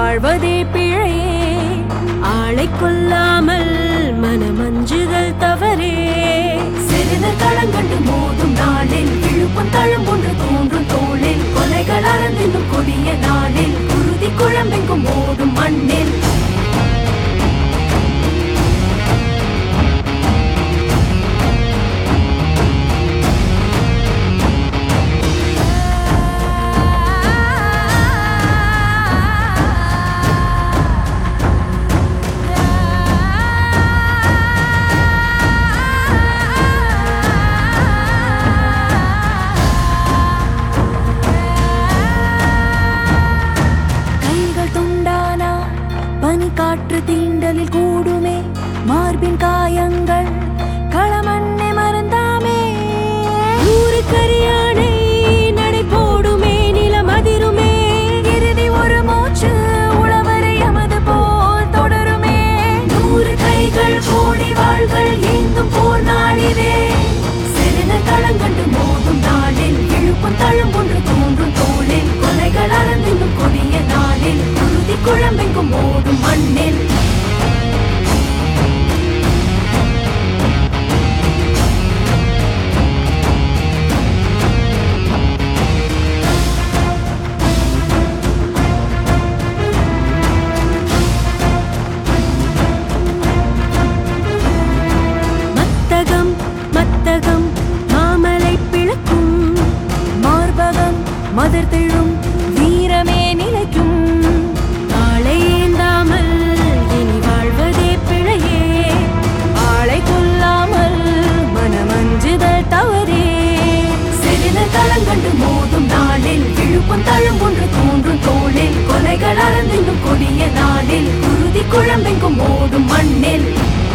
வாழ்வதே பிழையே. ஆளை கொல்லாமல் மனமஞ்சுதல் தவறே. சிறுநர் களங்கண்டு மோதும் நாளில் இழுப்பும் தழும் ஒன்று தோன்றும் தோளில் கொலைகள் அறந்தின்னும் கொடிய நாளில் குருதி குழம்பெங்கும் ஓடும் மண்ணில் காற்று தீண்டலில் கூடுமே மார்பின் காயங்கள் களமண்ணை மறந்தாமே. நூறு கரியானை நடை போடுமே நிலம் அதிருமே. இறுதி ஒரு மூச்சு உழவரை எமது போல் தொடருமே. 100 கைகள் கோடி வாள்கள் ஏந்தும் போர் நாளிலே. சிறுநர் களங்கண்டு மோதும் நாளில் இழுப்பும் தழும் ஒன்று தோன்றும் தோளில் கொலைகள் அறந்தின்னும் கொடிய நாளில் குருதி குழம்பெங்கும் ஓடும் மண்ணில் மத்தகம் மாமலை பிளக்கும் மார்பகம் மதர் திழும் வீரமே நிலைக்கும். ஆளை ஏந்தாமல் இனி வாழ்வதே பிழையே. ஆளை கொல்லாமல் மனமஞ்சுதல் தவறே. சிறுநர் களங்கண்டு மோதும் நாளில் இழுப்பும் தழும் ஒன்று தோன்றும் தோளில் கொலைகள் அறந்தின்னும் கொடிய நாளில் குருதி குழம்பெங்கும் ஓடும் மண்ணில்